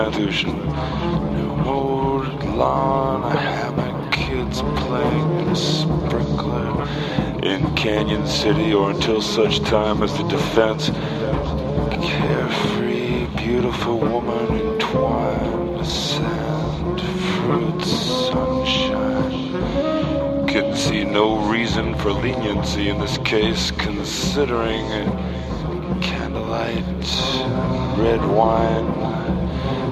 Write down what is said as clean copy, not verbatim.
Ocean. Mowed lawn, a hammock, kids playing a sprinkler in Canyon City, or until such time as the defense. Carefree, beautiful woman entwined, sand, fruits, sunshine. Can see no reason for leniency in this case, considering candlelight, red wine,